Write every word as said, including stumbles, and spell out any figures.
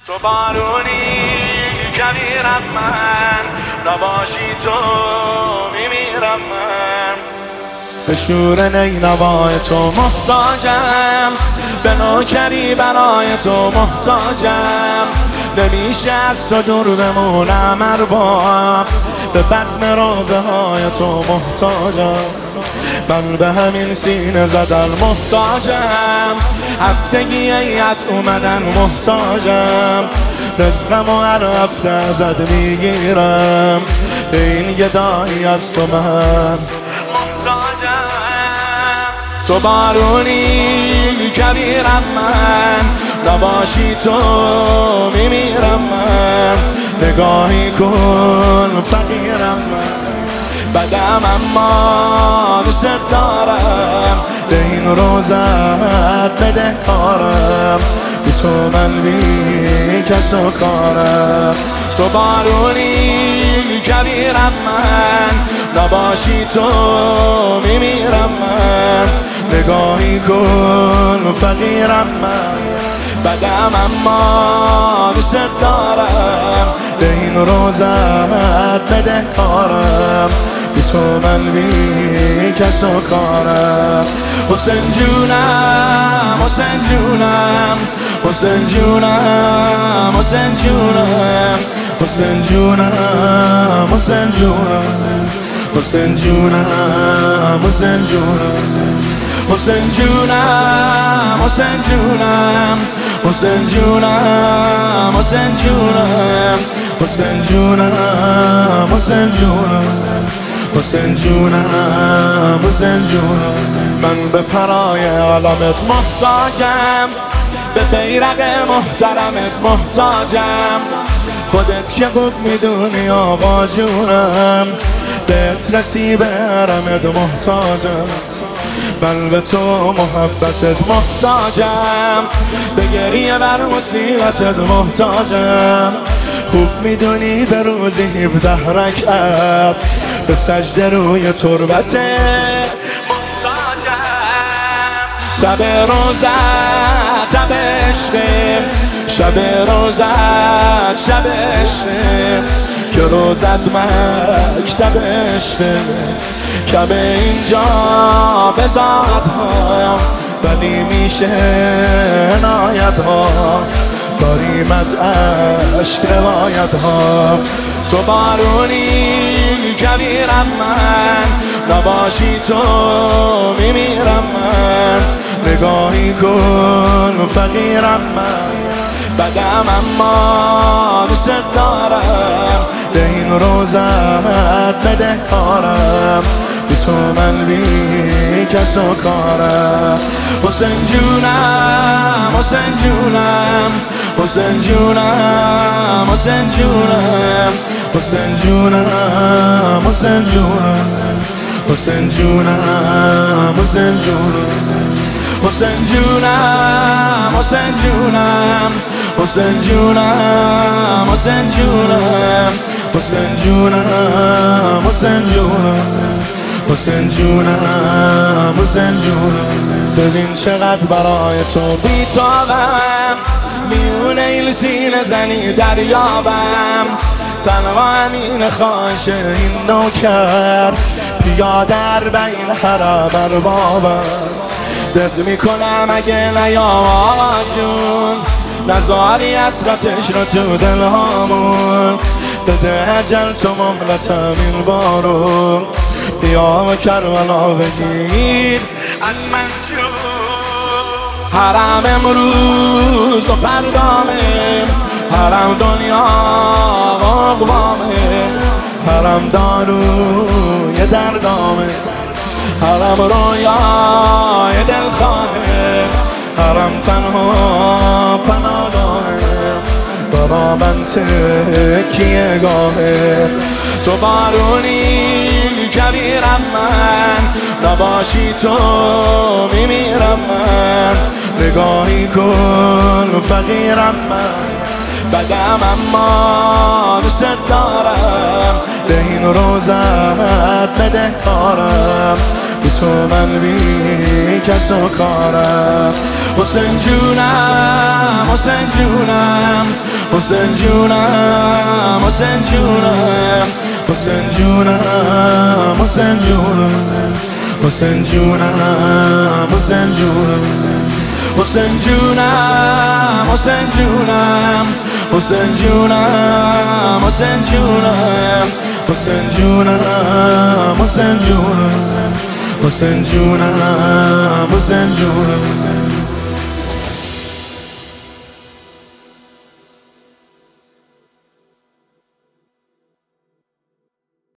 تو بارونی کبیرم من، نباشی تو میمیرم من. به شور نینوای تو محتاجم، به نوکری برای تو محتاجم. نمیشه از تو دور بمونم ارباب، به بزم روزه های تو محتاجم. من به همین سینه زدن محتاجم، هفتگی ایت اومدن محتاجم. رزقم و هر هفته ازت میگیرم، به این گدایی از تو من محتاجم. تو بارونی کبیرم من، نباشی تو میمیرم من. نگاهی کن فقیرم من، بدم اما دوست دارم. به این روزت بدهکارم، بی تو من بی کس و کارم. تو بارونی کبیرم من، نباشی تو میمیرم من. نگاهی کن فقیرم من، بدم اما دوست دارم. به این روزت بدهکارم، بی تو من بی کس و کارم. حسین جونم حسین جونم حسین جونم حسین جونم حسین جونم حسین جونم حسین جونم حسین جونم حسین جونم حسین جونم حسین جونم حسین جونم حسین جونم حسین جونم حسین جونم حسین جونم. من به پرای علمت محتاجم، به بیرق محترمت محتاجم. خودت که خوب میدونی آقا جونم، بهت رسی به حرمت محتاجم. من به تو محبتت محتاجم، به گریه بر مصیبتت محتاجم. خوب میدونی به روزی هفده رکعت، به سجده روی تربتت محتاجم. شب روزت شب عشقیم، شب روزت شب عشقیم. که روزت مکتب عشقیم، کب اینجا به ذات ها، ولی میشه عنایت ها. داریم از عشق روایت ها. تو بارونی کبیرم من، نباشی تو میمیرم من. نگاهی کن فقیرم من، بدم اما دوست دارم. به این روزت بدهکارم، بی تو من بی کس و کارم. حسین جونم حسین جونم حسین جونم حسین جونم حسین جونم حسین جونم حسین جونم حسین جونم حسین جونم حسین جونم حسین جونم حسین جونم حسین جونم حسین جونم حسین جونم حسین جونم. ببین چقدر برای تو بی‌تابم، میونه این سینه زنی دریابم. تنها همین خواهش این نوکر، پیاده بین حرم اربابم. دق میکنم اگه نیام جون، نزاری اسرتش رو تو دلهامون. بده اجل تو مهلتم این بارون، بیا و کربلا بگیر از من جون. حرم امروز و فردامه، حرم دنیا و اقوامه. حرم داروی دردامه، حرم رویای دلخواهه. حرم تنها پناهگاهه، برا من تکیه گاهه. تو بارونی کبیرم من، نباشی تو میمیرم من. نگاهی کن فقیرم من، بدم اما دوست دارم، به این روزت بده کارم، بی تو من بی کس و کارم. حسین جونم حسین جونم حسین جونم حسین جونم حسین جونم حسین جونم حسین جونم حسین جونم حسین جونم حسین جونم حسین جونم حسین جونم حسین جونم حسین جونم حسین جونم حسین جونم